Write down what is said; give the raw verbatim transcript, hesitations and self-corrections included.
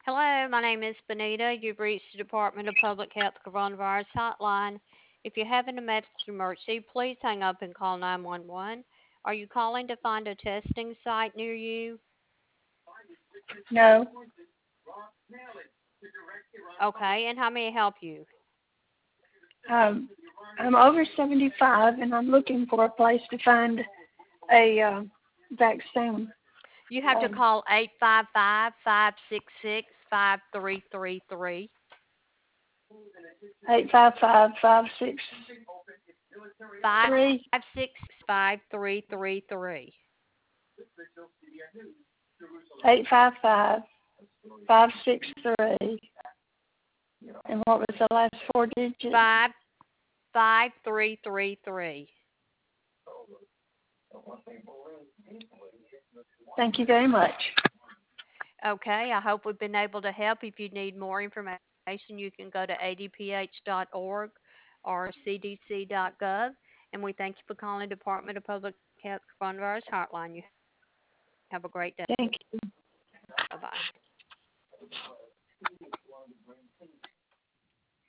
Hello, my name is Benita. You've reached the Department of Public Health Coronavirus Hotline. If you're having a medical emergency, please hang up and call nine one one. Are you calling to find a testing site near you? No. Okay, and how may I help you? Um, I'm over seventy-five and I'm looking for a place to find a uh, vaccine. You have to Um, call eight five five, five six six, five three three three. eight five five, five six five three. six five three three three. eight five five, five six three. And what was the last four digits? Five five three three three. Thank you very much. Okay, I hope we've been able to help. If you need more information, you can go to a d p h dot org or c d c dot gov. And we thank you for calling Department of Public Health Coronavirus Hotline. You have a great day. Thank you.